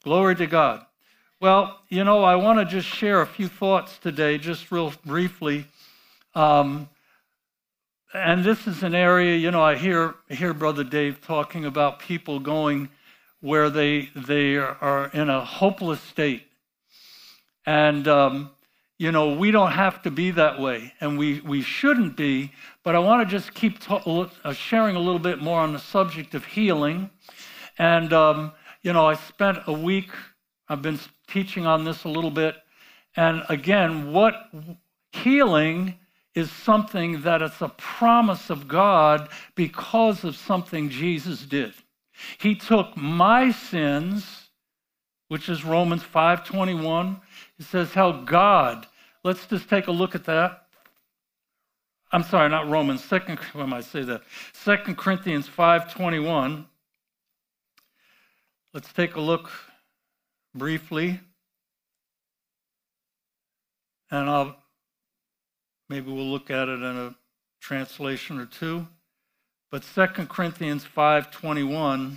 Glory to God. Well, I want to just share a few thoughts today, just real briefly. And this is an area, I hear Brother Dave talking about people going where they are in a hopeless state. And, we don't have to be that way, and we shouldn't be, but I want to just keep sharing a little bit more on the subject of healing. And, I spent a week, I've been teaching on this a little bit, and again, what healing is something that it's a promise of God because of something Jesus did. He took my sins, which is Romans 5:21. It says how God, let's just take a look at that. I'm sorry, not Romans, 2 Corinthians 5:21. Let's take a look briefly. And maybe we'll look at it in a translation or two. But 2 Corinthians 5:21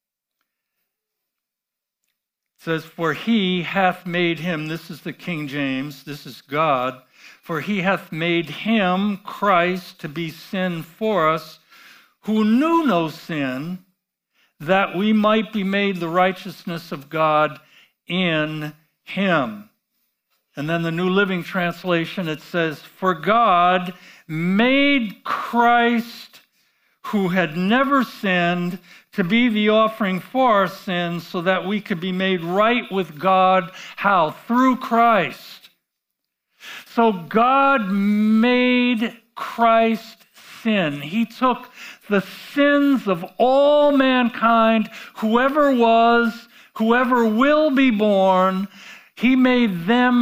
says, "For he hath made him," this is the King James, this is God, "for he hath made him, Christ, to be sin for us, who knew no sin, that we might be made the righteousness of God in him." And then the New Living Translation, it says, "For God made Christ, who had never sinned, to be the offering for our sins, so that we could be made right with God." How? Through Christ. So God made Christ sin. He took the sins of all mankind, whoever was, whoever will be born. He made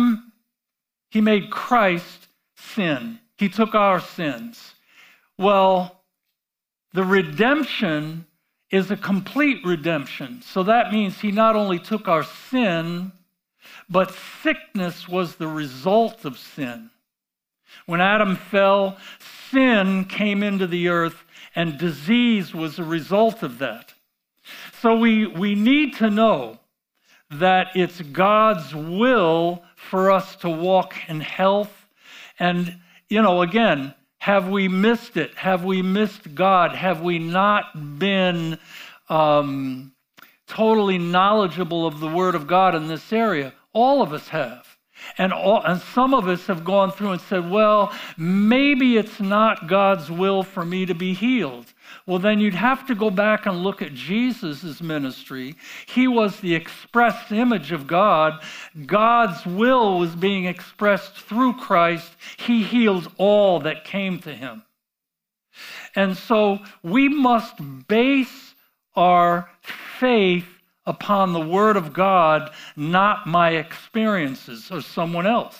Christ sin. He took our sins. Well, the redemption is a complete redemption. So that means he not only took our sin, but sickness was the result of sin. When Adam fell, sin came into the earth, and disease was a result of that. So we need to know that it's God's will for us to walk in health. And, again, have we missed it? Have we missed God? Have we not been totally knowledgeable of the Word of God in this area? All of us have. And some of us have gone through and said, well, maybe it's not God's will for me to be healed. Well, then you'd have to go back and look at Jesus' ministry. He was the express image of God. God's will was being expressed through Christ. He healed all that came to him. And so we must base our faith upon the Word of God, not my experiences or someone else.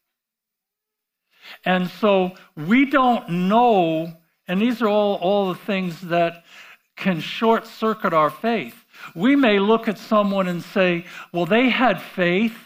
And so we don't know, and these are all the things that can short-circuit our faith. We may look at someone and say, well, they had faith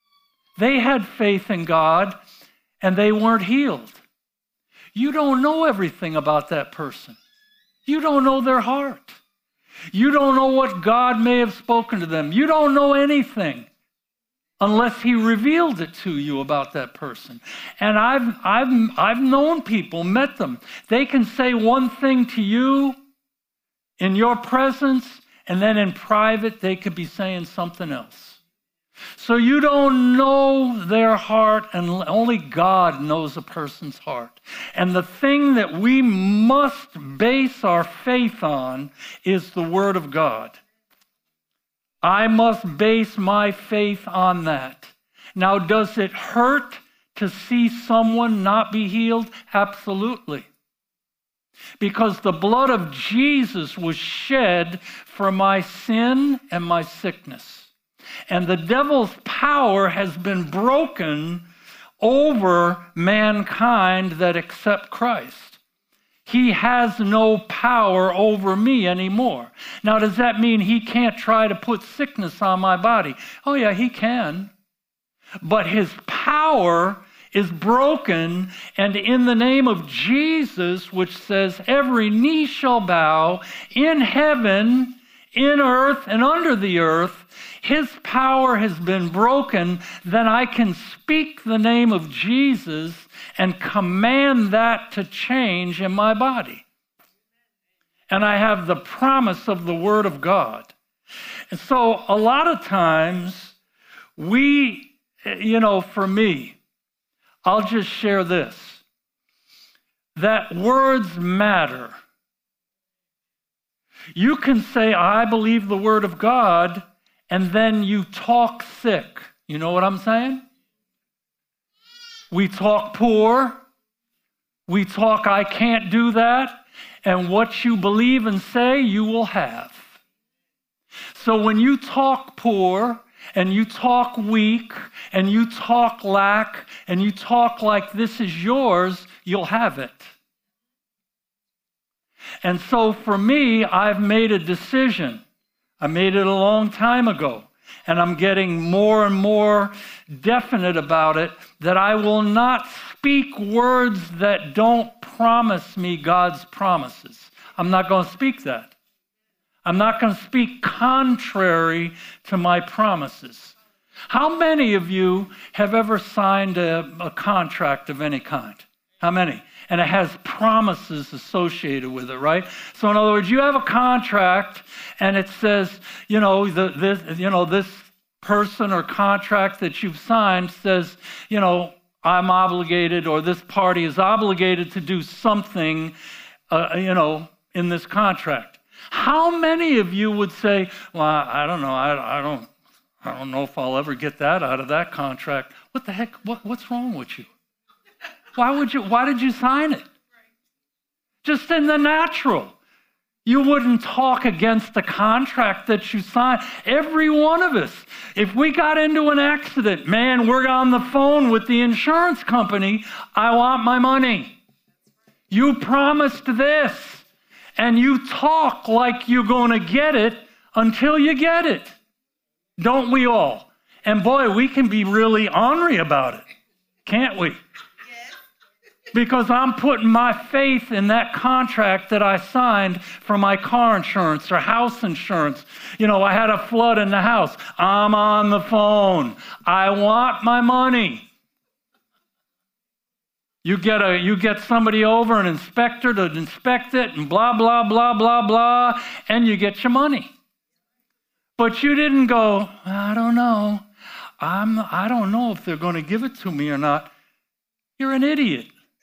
in God, and they weren't healed. You don't know everything about that person. You don't know their heart. You don't know what God may have spoken to them. You don't know anything unless he revealed it to you about that person. And I've known people, met them. They can say one thing to you in your presence, and then in private they could be saying something else. So you don't know their heart, and only God knows a person's heart. And the thing that we must base our faith on is the Word of God. I must base my faith on that. Now, does it hurt to see someone not be healed? Absolutely. Because the blood of Jesus was shed for my sin and my sickness. And the devil's power has been broken over mankind that accept Christ. He has no power over me anymore. Now, does that mean he can't try to put sickness on my body? Oh yeah, he can. But his power is broken, and in the name of Jesus, which says every knee shall bow in heaven, in earth and under the earth, his power has been broken, then I can speak the name of Jesus and command that to change in my body. And I have the promise of the Word of God. And so a lot of times for me, I'll just share this, that words matter. You can say, I believe the Word of God, and then you talk sick. You know what I'm saying? We talk poor. We talk, I can't do that. And what you believe and say, you will have. So when you talk poor, and you talk weak, and you talk lack, and you talk like this is yours, you'll have it. And so for me, I've made a decision. I made it a long time ago, and I'm getting more and more definite about it, that I will not speak words that don't promise me God's promises. I'm not going to speak that. I'm not going to speak contrary to my promises. How many of you have ever signed a contract of any kind? How many? And it has promises associated with it, right? So in other words, you have a contract and it says, this person or contract that you've signed says, I'm obligated, or this party is obligated to do something, in this contract. How many of you would say, well, I don't know, I don't know if I'll ever get that out of that contract. What the heck? What's wrong with you? Why did you sign it? Just in the natural. You wouldn't talk against the contract that you signed. Every one of us, if we got into an accident, man, we're on the phone with the insurance company, I want my money. You promised this, and you talk like you're going to get it until you get it. Don't we all? And boy, we can be really ornery about it, can't we? Because I'm putting my faith in that contract that I signed for my car insurance or house insurance. I had a flood in the house. I'm on the phone. I want my money. You get somebody over, an inspector to inspect it, and blah, blah, blah, blah, blah, and you get your money. But you didn't go, I don't know. I don't know if they're going to give it to me or not. You're an idiot.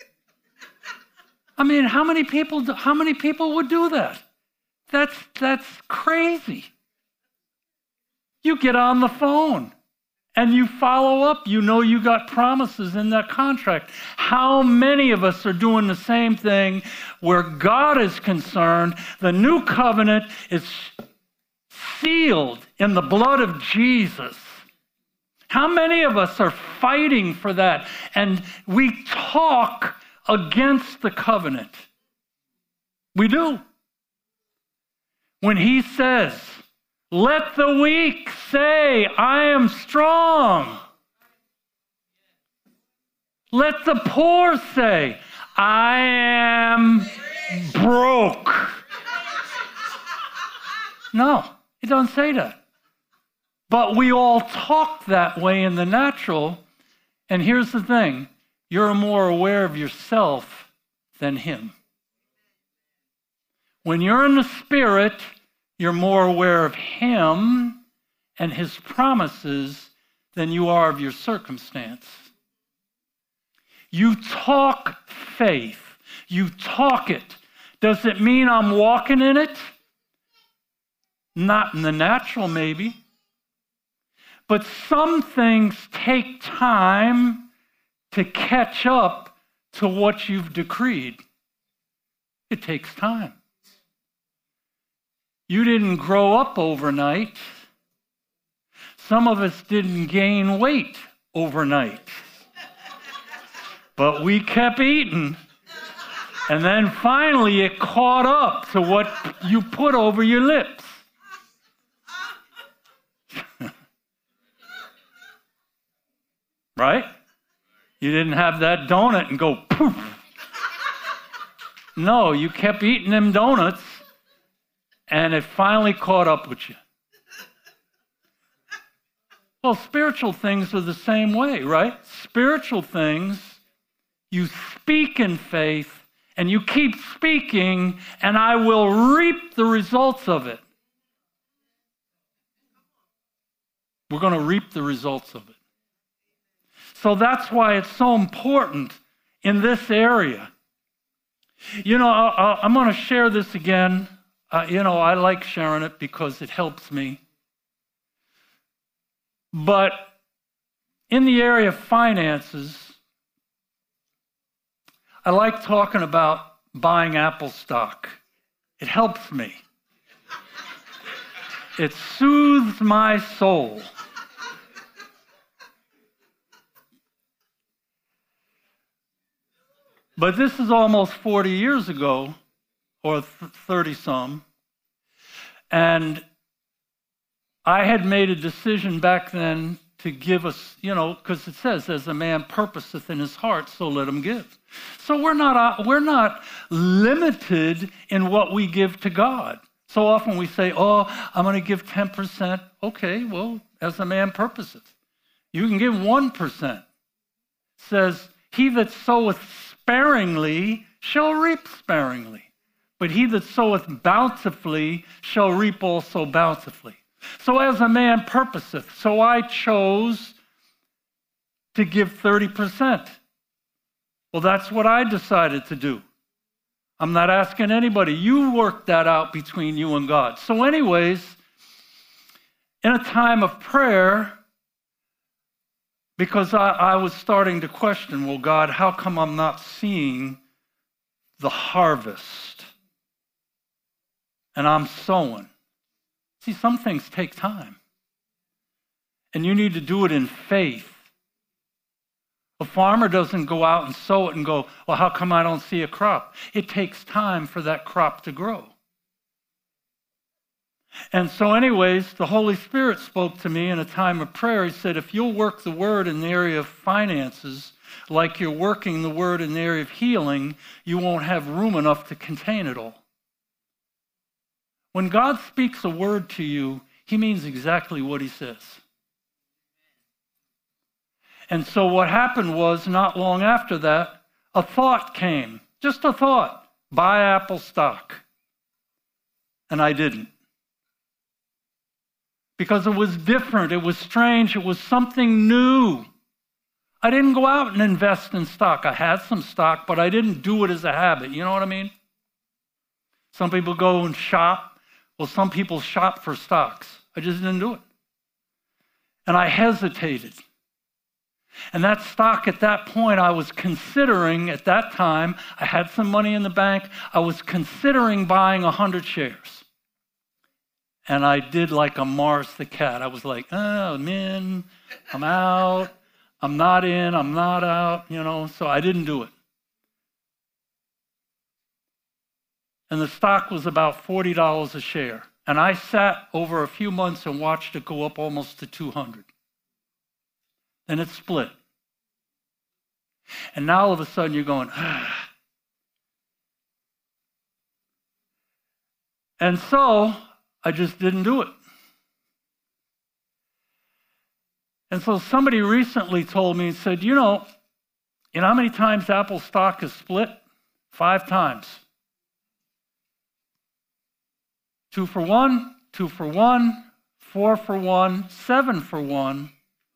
I mean, how many people would do that? That's crazy. You get on the phone and you follow up. You know you got promises in that contract. How many of us are doing the same thing where God is concerned? The new covenant is sealed in the blood of Jesus. How many of us are fighting for that? And we talk against the covenant. We do. When he says, let the weak say, I am strong. Let the poor say, I am broke. No, he doesn't say that. But we all talk that way in the natural. And here's the thing. You're more aware of yourself than him. When you're in the Spirit, you're more aware of him and his promises than you are of your circumstance. You talk faith. You talk it. Does it mean I'm walking in it? Not in the natural, maybe. But some things take time to catch up to what you've decreed. It takes time. You didn't grow up overnight. Some of us didn't gain weight overnight. But we kept eating. And then finally it caught up to what you put over your lips. Right? You didn't have that donut and go poof. No, you kept eating them donuts, and it finally caught up with you. Well, spiritual things are the same way, right? Spiritual things, you speak in faith, and you keep speaking, and I will reap the results of it. We're going to reap the results of it. So that's why it's so important in this area. You know, I'm going to share this again. I like sharing it because it helps me. But in the area of finances, I like talking about buying Apple stock. It helps me. It soothes my soul. But this is almost 40 years ago, or 30-some, and I had made a decision back then to give us, because it says, as a man purposeth in his heart, so let him give. So we're not limited in what we give to God. So often we say, oh, I'm going to give 10%. Okay, well, as a man purposeth. You can give 1%. It says, he that soweth sparingly shall reap sparingly. But he that soweth bountifully shall reap also bountifully. So as a man purposeth, so I chose to give 30%. Well, that's what I decided to do. I'm not asking anybody. You work that out between you and God. So anyways, in a time of prayer, because I was starting to question, well, God, how come I'm not seeing the harvest? And I'm sowing. See, some things take time. And you need to do it in faith. A farmer doesn't go out and sow it and go, well, how come I don't see a crop? It takes time for that crop to grow. And so anyways, the Holy Spirit spoke to me in a time of prayer. He said, if you'll work the word in the area of finances, like you're working the word in the area of healing, you won't have room enough to contain it all. When God speaks a word to you, he means exactly what he says. And so what happened was, not long after that, a thought came. Just a thought. Buy Apple stock. And I didn't. Because it was different. It was strange. It was something new. I didn't go out and invest in stock. I had some stock, but I didn't do it as a habit. You know what I mean? Some people go and shop. Well, some people shop for stocks. I just didn't do it. And I hesitated. And that stock at that point, I was considering, at that time, I had some money in the bank, I was considering buying 100 shares. And I did like a Mars the cat. I was like, oh, I'm in, I'm out, I'm not in, I'm not out, so I didn't do it. And the stock was about $40 a share. And I sat over a few months and watched it go up almost to 200. Then it split. And now all of a sudden you're going, ah. And so I just didn't do it. And so somebody recently told me and said, you know how many times Apple stock has split? 5 times. 2 for 1, 2 for 1, 4 for 1, 7 for 1.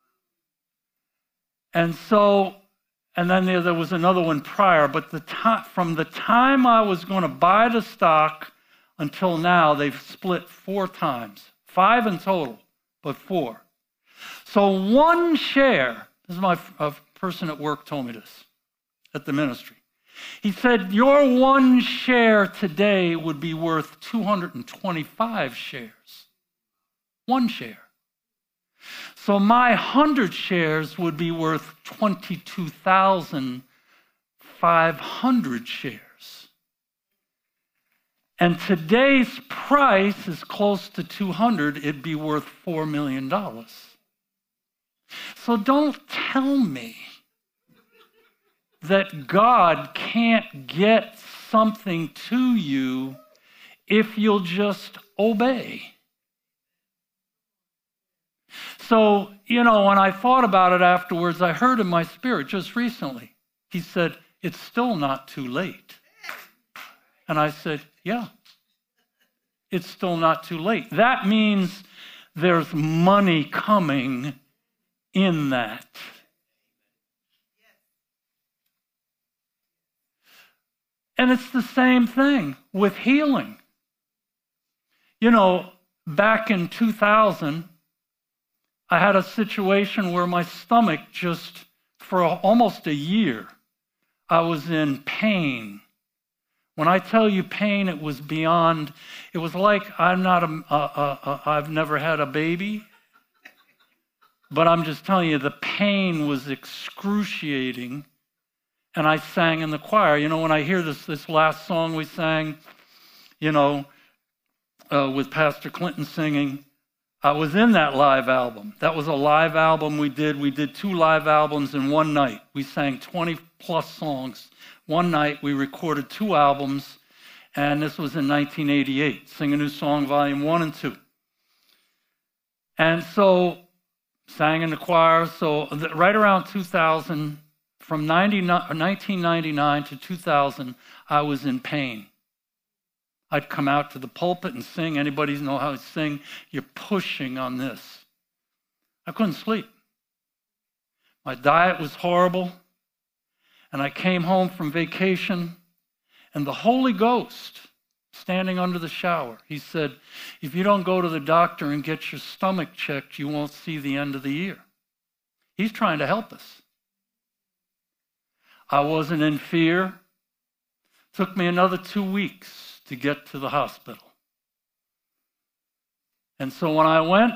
And then there was another one prior, but from the time I was going to buy the stock until now, they've split 4 times. 5 in total, but 4. So 1 share, this is a person at work told me this at the ministry. He said, your 1 share today would be worth 225 shares. 1 share. So my 100 shares would be worth 22,500 shares. And today's price is close to 200. It'd be worth $4 million. So don't tell me that God can't get something to you if you'll just obey. So, when I thought about it afterwards, I heard in my spirit just recently, he said, it's still not too late. And I said, yeah, it's still not too late. That means there's money coming in that. And it's the same thing with healing. Back in 2000, I had a situation where my stomach just, for almost a year, I was in pain. When I tell you pain, it was beyond, it was like I've never had a baby, but I'm just telling you, the pain was excruciating, and I sang in the choir. When I hear this last song we sang, with Pastor Clinton singing, I was in that live album. That was a live album we did. We did 2 live albums in one night. We sang 20-plus songs. One night we recorded 2 albums, and this was in 1988, Sing a New Song, Volume 1 and 2. And so, sang in the choir. So right around 2000, from 1999 to 2000, I was in pain. I'd come out to the pulpit and sing. Anybody know how to sing? You're pushing on this. I couldn't sleep. My diet was horrible. And I came home from vacation, and the Holy Ghost, standing under the shower, he said, if you don't go to the doctor and get your stomach checked, you won't see the end of the year. He's trying to help us. I wasn't in fear. Took me another 2 weeks to get to the hospital. And so when I went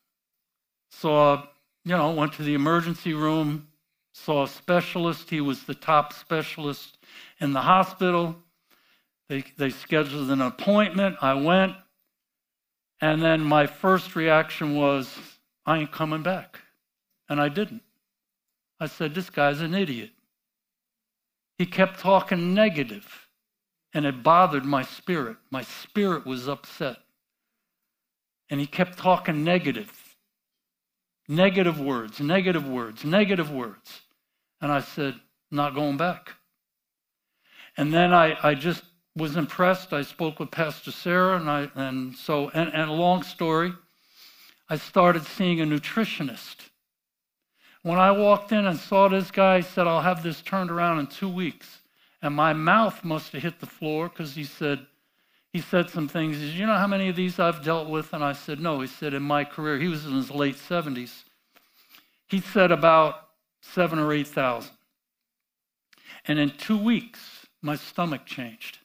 to the emergency room, saw a specialist. He was the top specialist in the hospital. They scheduled an appointment. I went. And then my first reaction was, I ain't coming back. And I didn't. I said, this guy's an idiot. He kept talking negative. And it bothered my spirit. My spirit was upset. And he kept talking negative. Negative words, negative words, negative words. And I said, not going back. And then I just was impressed. I spoke with Pastor Sarah, and a long story, I started seeing a nutritionist. When I walked in and saw this guy, he said, I'll have this turned around in 2 weeks. And my mouth must have hit the floor because he said some things. He said, you know how many of these I've dealt with? And I said, no. He said, in my career, he was in his late 70s. He said about 7,000 or 8,000. And in 2 weeks, my stomach changed.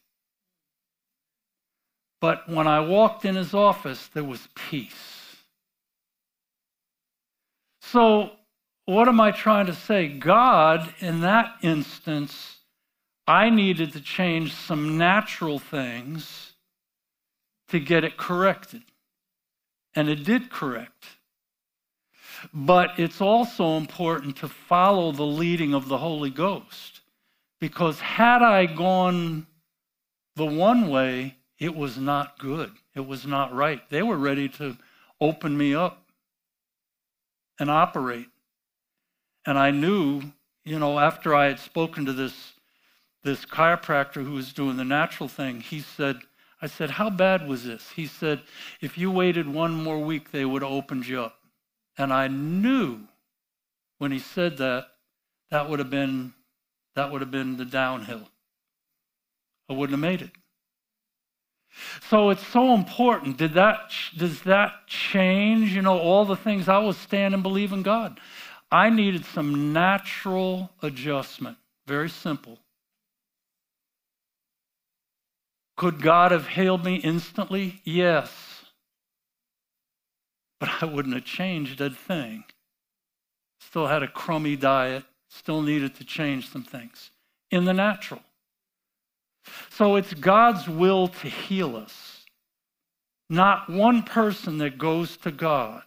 But when I walked in his office, there was peace. So what am I trying to say? God, in that instance, I needed to change some natural things to get it corrected. And it did correct. But it's also important to follow the leading of the Holy Ghost. Because had I gone the one way, it was not good. It was not right. They were ready to open me up and operate. And I knew, after I had spoken to this chiropractor who was doing the natural thing, I said, how bad was this? He said, if you waited 1 more week, they would have opened you up. And I knew when he said that would have been the downhill. I wouldn't have made it. So it's so important. Does that change, all the things I was standing believing God? I needed some natural adjustment. Very simple. Could God have healed me instantly? Yes. But I wouldn't have changed a thing. Still had a crummy diet. Still needed to change some things in the natural. So it's God's will to heal us. Not one person that goes to God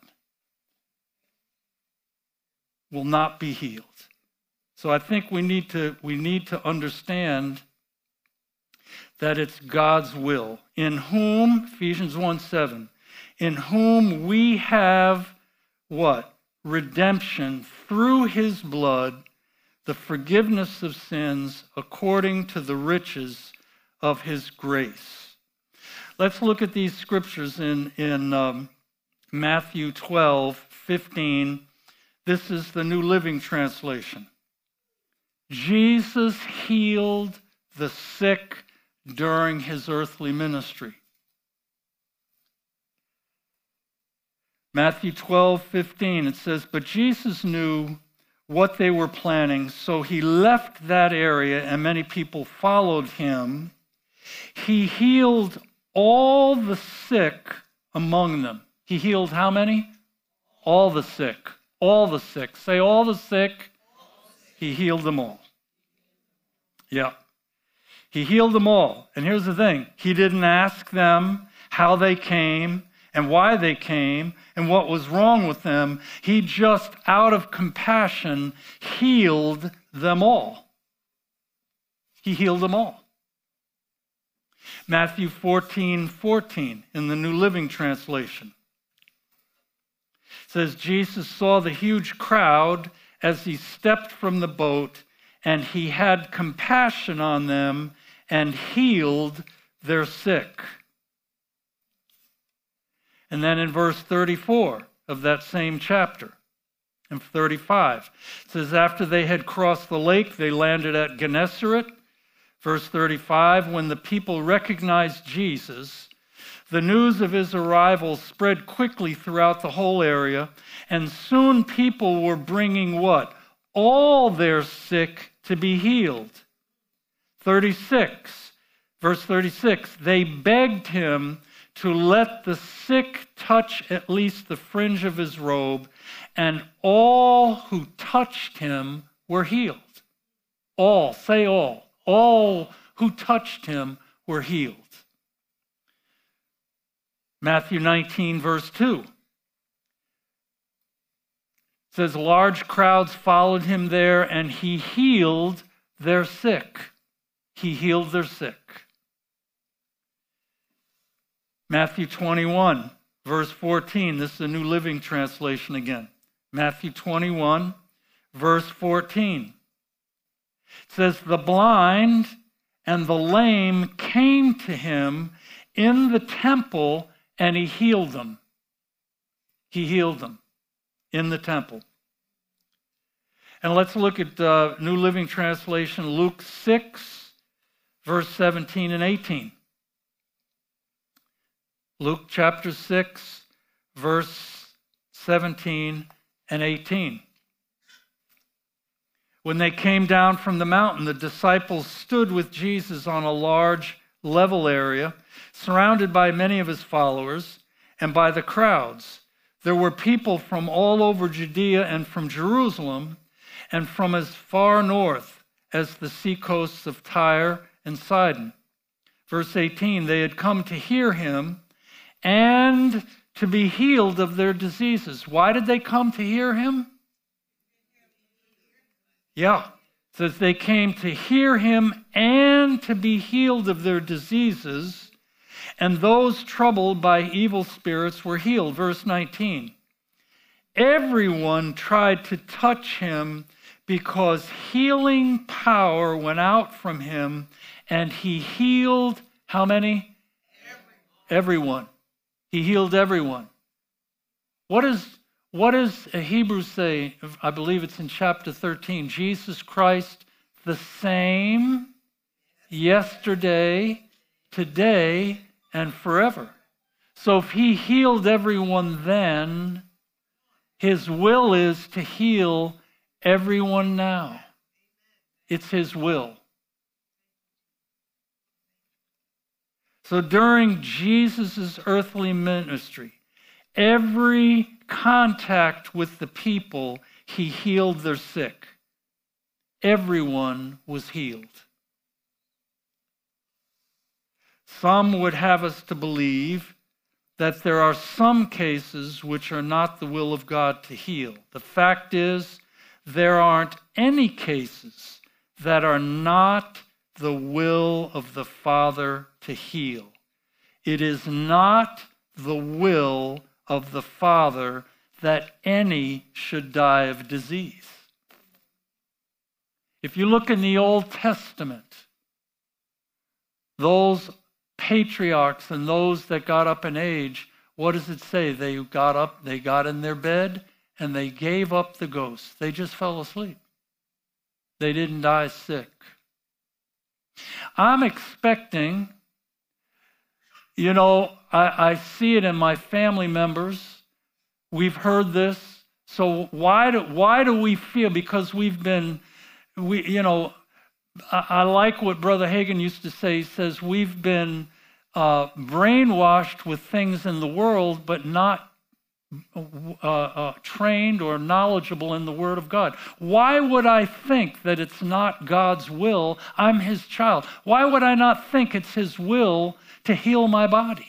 will not be healed. So I think we need to understand that it's God's will, in whom, Ephesians 1:7, in whom we have what? Redemption through his blood, the forgiveness of sins according to the riches of his grace. Let's look at these scriptures in Matthew 12:15. This is the New Living Translation. Jesus healed the sick during his earthly ministry. Matthew 12:15, it says, but Jesus knew what they were planning, so he left that area and many people followed him. He healed all the sick among them. He healed how many? All the sick. All the sick. Say all the sick. He healed them all. Yeah. He healed them all. And here's the thing. He didn't ask them how they came and why they came and what was wrong with them. He just, out of compassion, healed them all. He healed them all. Matthew 14:14 in the New Living Translation. It says, Jesus saw the huge crowd as he stepped from the boat, and he had compassion on them and healed their sick. And then in verse 34 of that same chapter, in 35, it says, after they had crossed the lake, they landed at Gennesaret. Verse 35, when the people recognized Jesus, the news of his arrival spread quickly throughout the whole area, and soon people were bringing what? All their sick to be healed. 36, verse 36, they begged him to let the sick touch at least the fringe of his robe, and all who touched him were healed. All, say all. All who touched him were healed. Matthew 19, verse 2. It says, large crowds followed him there, and he healed their sick. He healed their sick. Matthew 21, verse 14. This is the New Living Translation again. Matthew 21, verse 14. It says, the blind and the lame came to him in the temple, and he healed them. He healed them in the temple. And let's look at New Living Translation, Luke 6, verse 17 and 18. Luke chapter 6, verse 17 and 18. When they came down from the mountain, the disciples stood with Jesus on a large level area, surrounded by many of his followers and by the crowds. There were people from all over Judea and from Jerusalem and from as far north as the seacoasts of Tyre and Sidon. Verse 18, they had come to hear him and to be healed of their diseases. Why did they come to hear him? Yeah, it says they came to hear him and to be healed of their diseases, and those troubled by evil spirits were healed. Verse 19, everyone tried to touch him because healing power went out from him, and he healed how many? Everyone. He healed everyone. What does Hebrews say? I believe it's in chapter 13. Jesus Christ, the same yesterday, today, and forever. So if he healed everyone then, his will is to heal everyone now. It's his will. So during Jesus' earthly ministry, every contact with the people, he healed their sick. Everyone was healed. Some would have us to believe that there are some cases which are not the will of God to heal. The fact is, there aren't any cases that are not the will of the Father to heal. It is not the will of the Father that any should die of disease. If you look in the Old Testament, those patriarchs and those that got up in age, what does it say? They got up, they got in their bed, and they gave up the ghost. They just fell asleep. They didn't die sick. I'm expecting, I see it in my family members. We've heard this. So why do we feel? Because I like what Brother Hagin used to say. He says we've been brainwashed with things in the world, but not trained or knowledgeable in the Word of God. Why would I think that it's not God's will? I'm His child. Why would I not think it's His will to heal my body?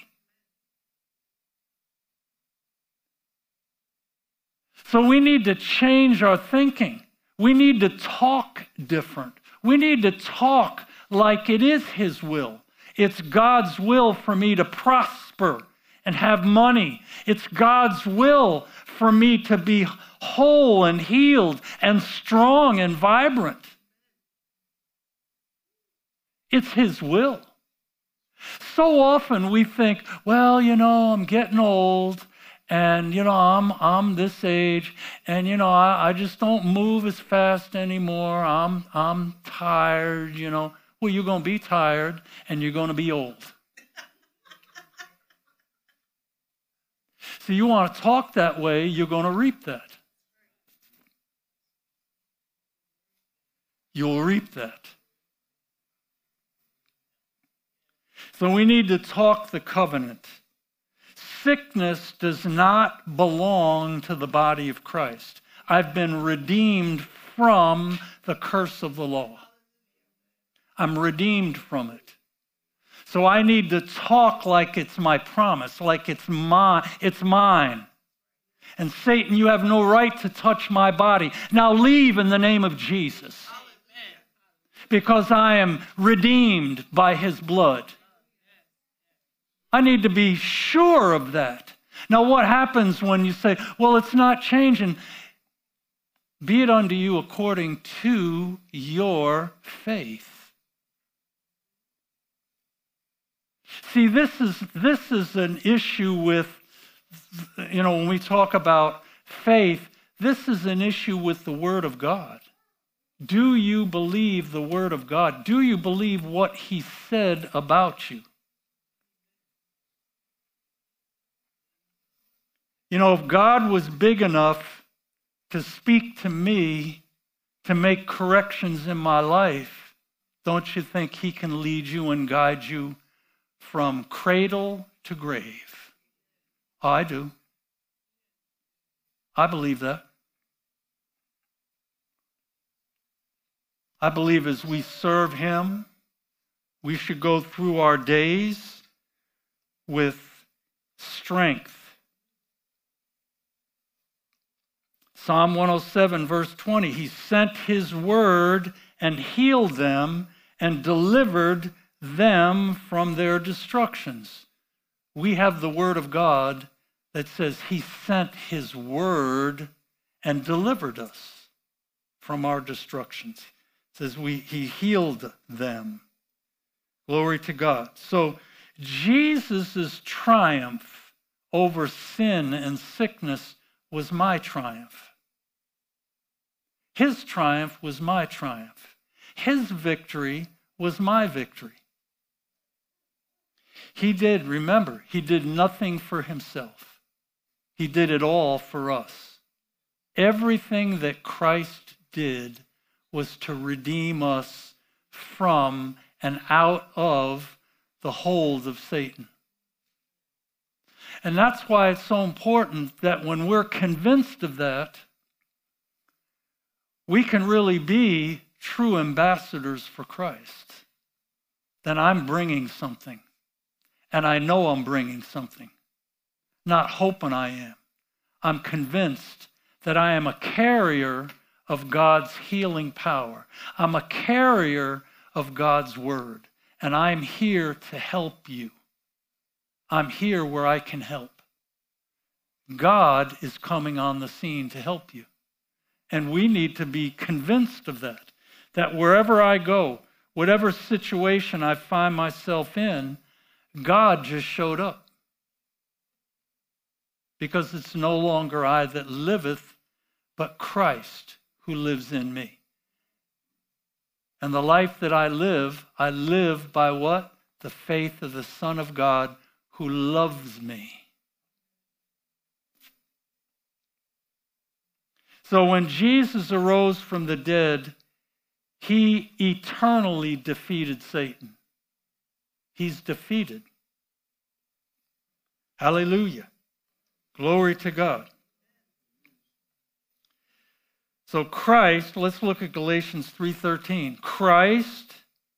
So we need to change our thinking. We need to talk different. We need to talk like it is His will. It's God's will for me to prosper and have money. It's God's will for me to be whole and healed and strong and vibrant. It's His will. So often we think, well, I'm getting old, and I'm this age, and I just don't move as fast anymore. I'm tired. Well, you're going to be tired, and you're going to be old. So you want to talk that way, you're going to reap that. You'll reap that. So we need to talk the covenant. Sickness does not belong to the body of Christ. I've been redeemed from the curse of the law. I'm redeemed from it. So I need to talk like it's my promise, like it's mine. And Satan, you have no right to touch my body. Now leave in the name of Jesus. Because I am redeemed by His blood. I need to be sure of that. Now what happens when you say, well, it's not changing? Be it unto you according to your faith. See, this is an issue with, when we talk about faith, this is an issue with the Word of God. Do you believe the Word of God? Do you believe what He said about you? If God was big enough to speak to me, to make corrections in my life, don't you think He can lead you and guide you from cradle to grave? I do. I believe that. I believe as we serve Him, we should go through our days with strength. Psalm 107, verse 20, He sent His word and healed them and delivered them from their destructions. We have the Word of God that says He sent His word and delivered us from our destructions. It says He healed them. Glory to God. So Jesus' triumph over sin and sickness was my triumph. His triumph was my triumph. His victory was my victory. He did nothing for Himself. He did it all for us. Everything that Christ did was to redeem us from and out of the hold of Satan. And that's why it's so important that when we're convinced of that, we can really be true ambassadors for Christ. Then I'm bringing something. And I know I'm bringing something. Not hoping I am. I'm convinced that I am a carrier of God's healing power. I'm a carrier of God's word. And I'm here to help you. I'm here where I can help. God is coming on the scene to help you. And we need to be convinced of that wherever I go, whatever situation I find myself in, God just showed up. Because it's no longer I that liveth, but Christ who lives in me. And the life that I live by what? The faith of the Son of God who loves me. So when Jesus arose from the dead, he eternally defeated Satan. He's defeated. Hallelujah. Glory to God. So Christ, let's look at Galatians 3:13. Christ,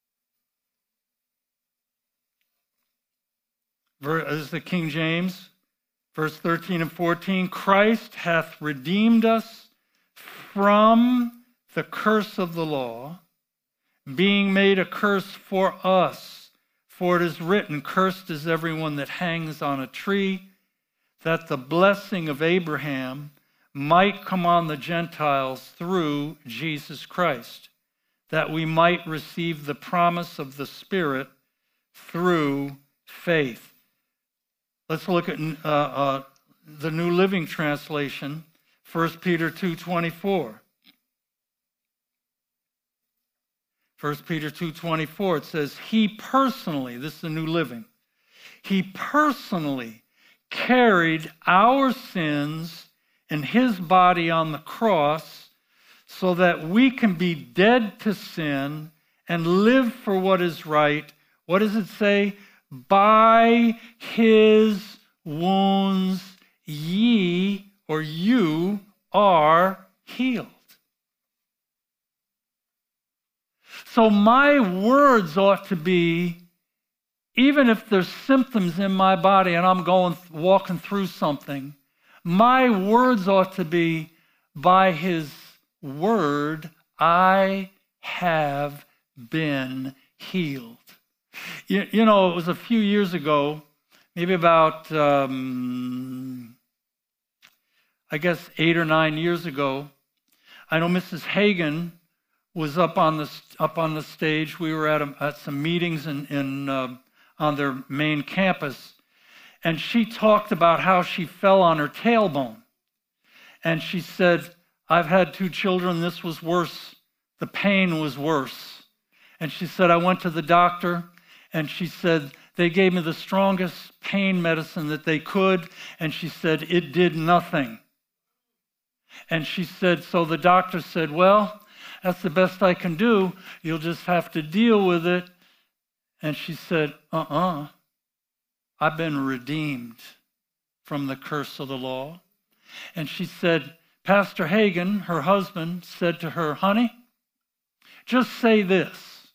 this is the King James, verse 13 and 14. Christ hath redeemed us from the curse of the law, being made a curse for us. For it is written, cursed is everyone that hangs on a tree, that the blessing of Abraham might come on the Gentiles through Jesus Christ, that we might receive the promise of the Spirit through faith. Let's look at the New Living Translation, 1 Peter 2:24. 1 Peter 2:24, it says, he personally, this is the New Living, he personally carried our sins in his body on the cross so that we can be dead to sin and live for what is right. What does it say? By his wounds ye, or you, are healed. So my words ought to be, even if there's symptoms in my body and I'm walking through something, my words ought to be, by his word, I have been healed. You know, it was a few years ago, maybe about, I guess 8 or 9 years ago. I know Mrs. Hagan was up on the stage. We were at some meetings on their main campus, and she talked about how she fell on her tailbone. And she said, I've had 2 children. This was worse. The pain was worse. And she said, I went to the doctor, and she said, they gave me the strongest pain medicine that they could, and she said, it did nothing. And she said, so the doctor said, well, that's the best I can do. You'll just have to deal with it. And she said, I've been redeemed from the curse of the law. And she said, Pastor Hagan, her husband, said to her, honey, just say this.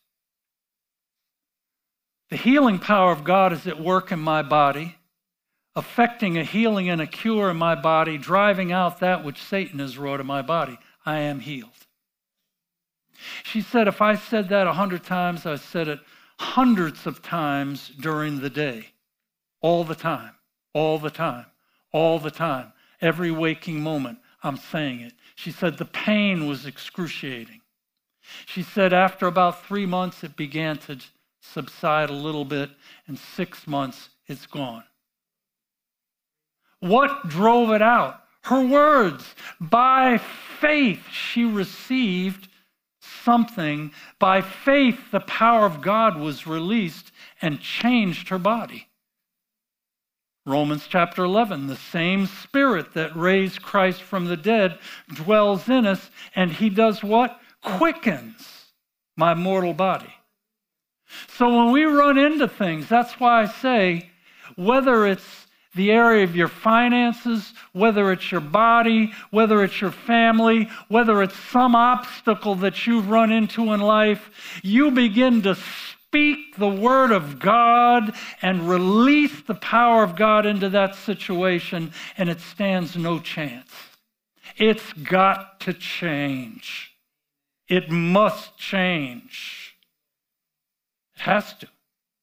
The healing power of God is at work in my body, affecting a healing and a cure in my body, driving out that which Satan has wrought in my body. I am healed. She said, if I said that 100 times, I said it hundreds of times during the day. All the time, all the time, all the time. Every waking moment, I'm saying it. She said the pain was excruciating. She said after about 3 months, it began to subside a little bit. In 6 months, it's gone. What drove it out? Her words. By faith, she received something. By faith, the power of God was released and changed her body. Romans chapter 11, the same Spirit that raised Christ from the dead dwells in us, and he does what? Quickens my mortal body. So when we run into things, that's why I say, whether it's the area of your finances, whether it's your body, whether it's your family, whether it's some obstacle that you've run into in life, you begin to speak the word of God and release the power of God into that situation, and it stands no chance. It's got to change. It must change. It has to.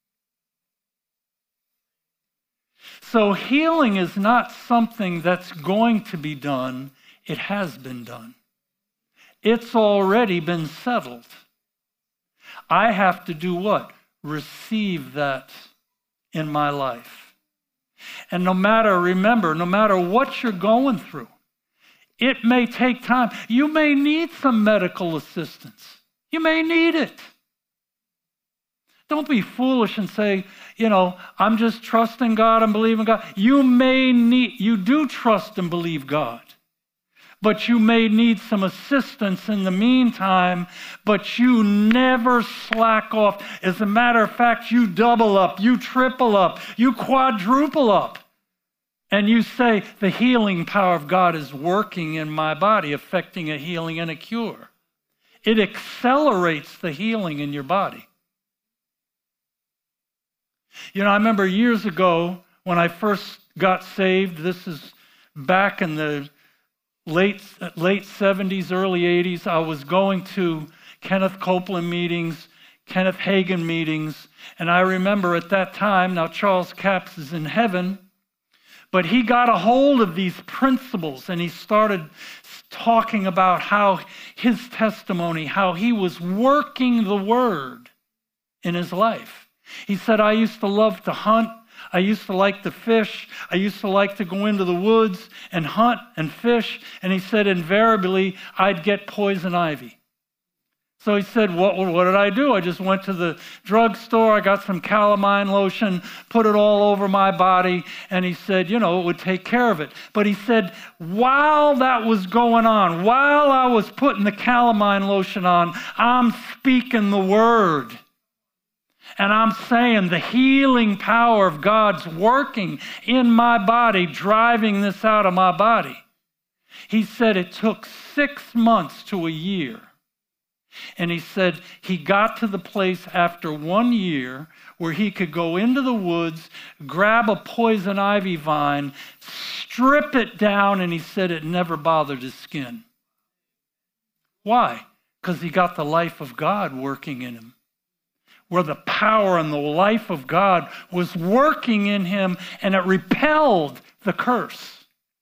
So healing is not something that's going to be done. It has been done. It's already been settled. I have to do what? Receive that in my life. And remember, no matter what you're going through, it may take time. You may need some medical assistance. You may need it. Don't be foolish and say, I'm just trusting God and believing God. You do trust and believe God. But you may need some assistance in the meantime, but you never slack off. As a matter of fact, you double up, you triple up, you quadruple up. And you say, the healing power of God is working in my body, affecting a healing and a cure. It accelerates the healing in your body. I remember years ago when I first got saved, this is back in the late 70s, early 80s, I was going to Kenneth Copeland meetings, Kenneth Hagin meetings, and I remember at that time, now Charles Capps is in heaven, but he got a hold of these principles and he started talking about how his testimony, how he was working the word in his life. He said, I used to love to hunt. I used to like to fish. I used to like to go into the woods and hunt and fish. And he said, invariably, I'd get poison ivy. So he said, what did I do? I just went to the drugstore. I got some calamine lotion, put it all over my body. And he said, it would take care of it. But he said, while that was going on, while I was putting the calamine lotion on, I'm speaking the word. And I'm saying the healing power of God's working in my body, driving this out of my body. He said it took 6 months to a year. And he said he got to the place after 1 year where he could go into the woods, grab a poison ivy vine, strip it down, and he said it never bothered his skin. Why? Because he got the life of God working in him. Where the power and the life of God was working in him and it repelled the curse.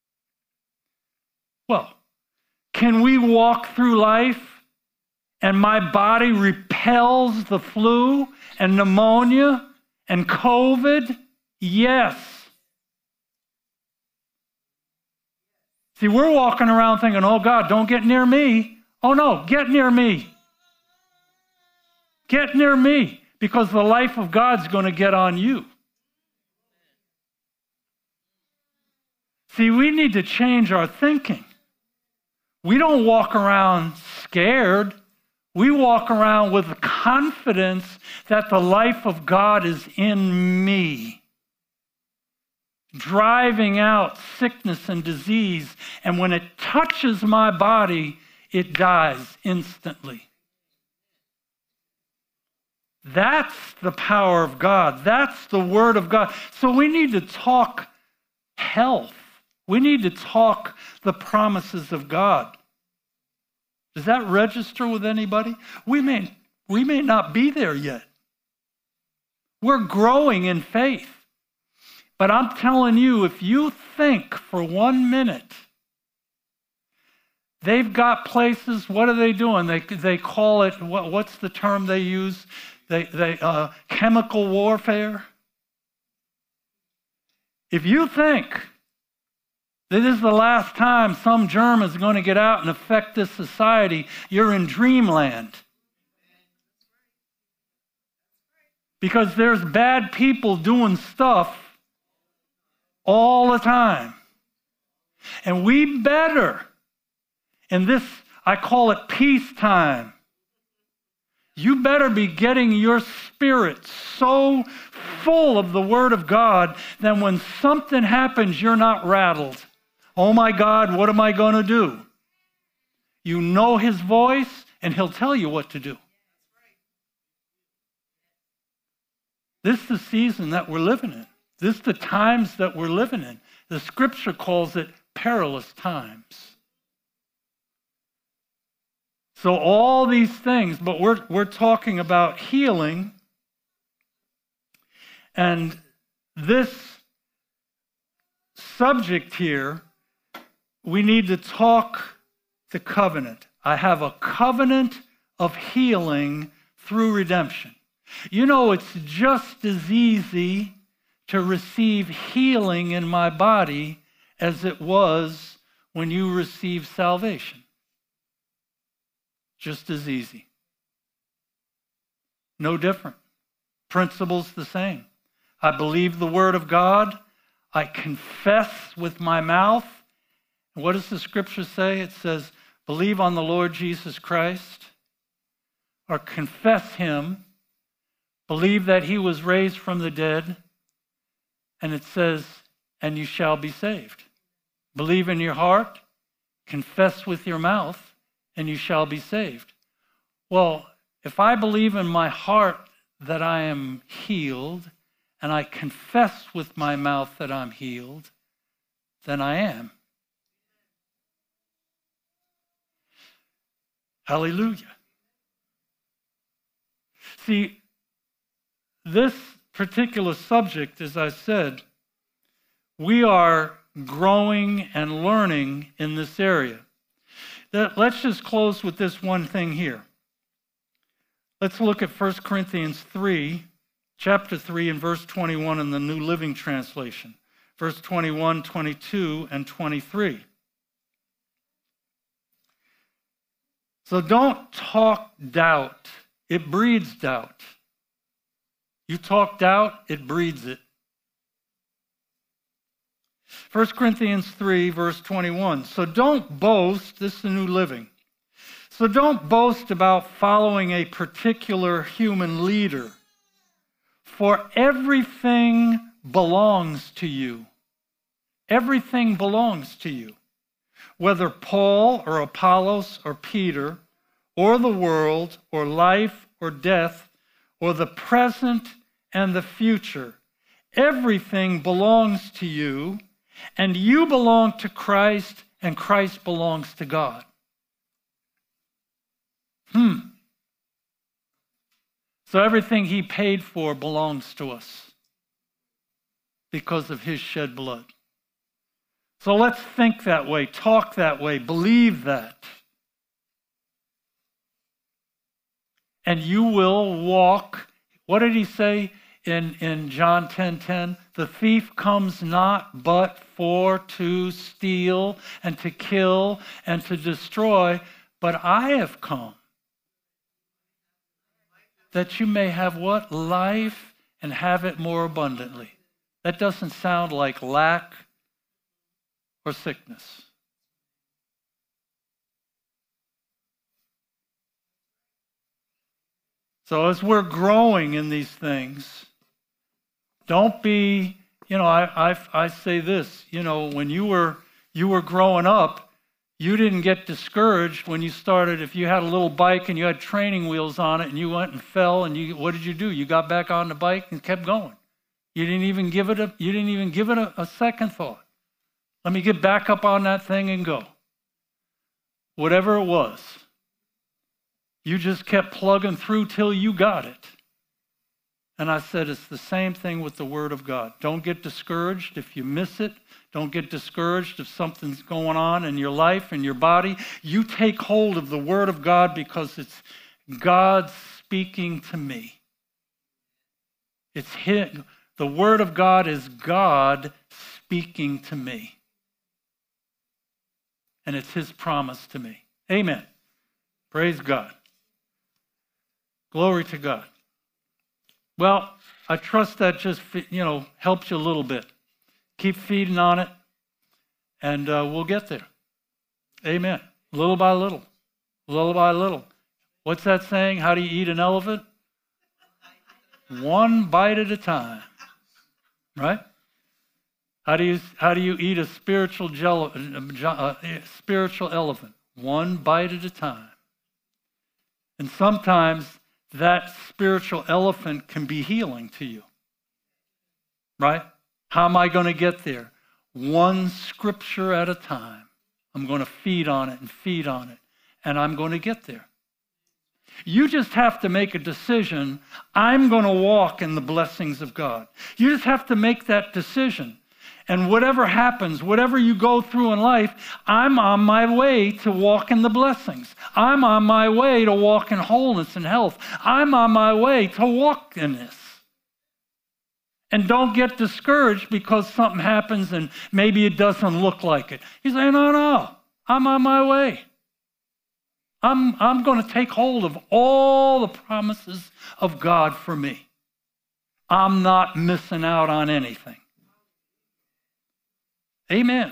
Well, can we walk through life and my body repels the flu and pneumonia and COVID? Yes. See, we're walking around thinking, oh God, don't get near me. Oh no, get near me. Get near me, because the life of God's going to get on you. See, we need to change our thinking. We don't walk around scared. We walk around with confidence that the life of God is in me, driving out sickness and disease. And when it touches my body, it dies instantly. That's the power of God. That's the Word of God. So we need to talk health. We need to talk the promises of God. Does that register with anybody? We may not be there yet. We're growing in faith. But I'm telling you, if you think for 1 minute, they've got places, what are they doing? They call it, what's the term they use? Chemical warfare. If you think that this is the last time some germ is going to get out and affect this society, you're in dreamland. Because there's bad people doing stuff all the time. And we better, in this, I call it peacetime, you better be getting your spirit so full of the Word of God that when something happens, you're not rattled. Oh my God, what am I going to do? You know His voice, and He'll tell you what to do. This is the season that we're living in. This is the times that we're living in. The Scripture calls it perilous times. So all these things, but we're talking about healing, And this subject here, we need to talk the covenant. I have a covenant of healing through redemption. You know, it's just as easy to receive healing in my body as it was when you received salvation. Just as easy. No different. Principle's the same. I believe the Word of God. I confess with my mouth. And what does the Scripture say? It says, believe on the Lord Jesus Christ, or confess Him, believe that He was raised from the dead, and it says, and you shall be saved. Believe in your heart, confess with your mouth, and you shall be saved. Well, if I believe in my heart that I am healed, and I confess with my mouth that I'm healed, then I am. Hallelujah. See, this particular subject, as I said, we are growing and learning in this area. Let's just close with this one thing here. Let's look at 1 Corinthians 3, chapter 3, and verse 21 in the New Living Translation. Verse 21, 22, and 23. So don't talk doubt. It breeds doubt. You talk doubt, it breeds it. 1 Corinthians 3, verse 21. So don't boast, this is the New Living. So don't boast about following a particular human leader, for everything belongs to you. Everything belongs to you. Whether Paul or Apollos or Peter or the world or life or death or the present and the future, everything belongs to you, and you belong to Christ, and Christ belongs to God. So everything He paid for belongs to us because of His shed blood. So let's think that way, talk that way, believe that. And you will walk. What did He say in John 10:10? The thief comes not but for to steal and to kill and to destroy, but I have come that you may have what? Life, and have it more abundantly. That doesn't sound like lack or sickness. So as we're growing in these things, don't be, I say this, when you were growing up, you didn't get discouraged when you started. If you had a little bike and you had training wheels on it and you went and fell, and what did you do? You got back on the bike and kept going. You didn't even give it a second thought. Let me get back up on that thing and go. Whatever it was, you just kept plugging through till you got it. And I said it's the same thing with the Word of God. Don't get discouraged if you miss it. Don't get discouraged if something's going on in your life, in your body. You take hold of the Word of God because it's God speaking to me. It's Him. The Word of God is God speaking to me. And it's His promise to me. Amen. Praise God. Glory to God. Well, I trust that just, helps you a little bit. Keep feeding on it, and we'll get there. Amen. Little by little. Little by little. What's that saying? How do you eat an elephant? One bite at a time. Right? How do you eat a spiritual elephant? One bite at a time. And sometimes that spiritual elephant can be healing to you. Right? How am I going to get there? One scripture at a time. I'm going to feed on it and feed on it, and I'm going to get there. You just have to make a decision. I'm going to walk in the blessings of God. You just have to make that decision. And whatever happens, whatever you go through in life, I'm on my way to walk in the blessings. I'm on my way to walk in wholeness and health. I'm on my way to walk in this. And don't get discouraged because something happens and maybe it doesn't look like it. You say, no, I'm on my way. I'm going to take hold of all the promises of God for me. I'm not missing out on anything. Amen.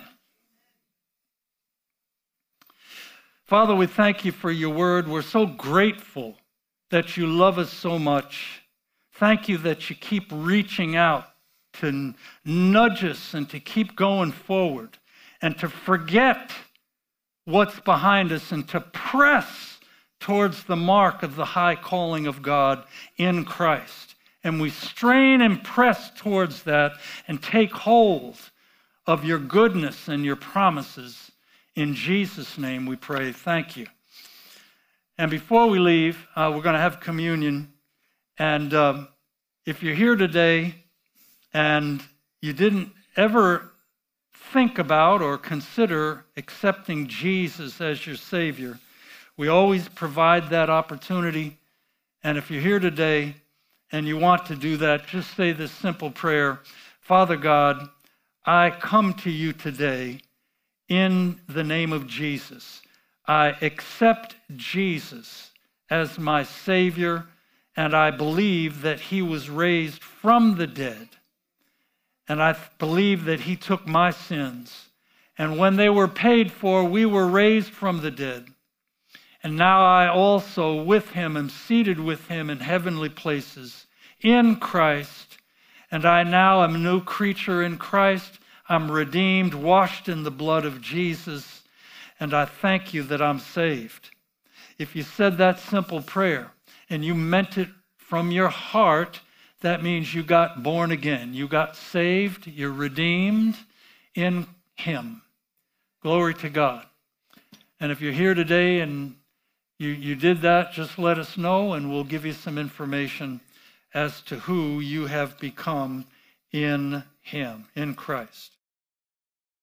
Father, we thank you for your word. We're so grateful that you love us so much. Thank you that you keep reaching out to nudge us and to keep going forward and to forget what's behind us and to press towards the mark of the high calling of God in Christ. And we strain and press towards that and take hold of your goodness and your promises. In Jesus' name we pray. Thank you. And before we leave, we're going to have communion. And if you're here today and you didn't ever think about or consider accepting Jesus as your Savior, we always provide that opportunity. And if you're here today and you want to do that, just say this simple prayer. Father God, I come to you today in the name of Jesus. I accept Jesus as my Savior, and I believe that he was raised from the dead. And I believe that he took my sins. And when they were paid for, we were raised from the dead. And now I also with him am seated with him in heavenly places in Christ. And I now am a new creature in Christ. I'm redeemed, washed in the blood of Jesus. And I thank you that I'm saved. If you said that simple prayer and you meant it from your heart, that means you got born again. You got saved. You're redeemed in him. Glory to God. And if you're here today and you did that, just let us know and we'll give you some information as to who you have become in him, in Christ.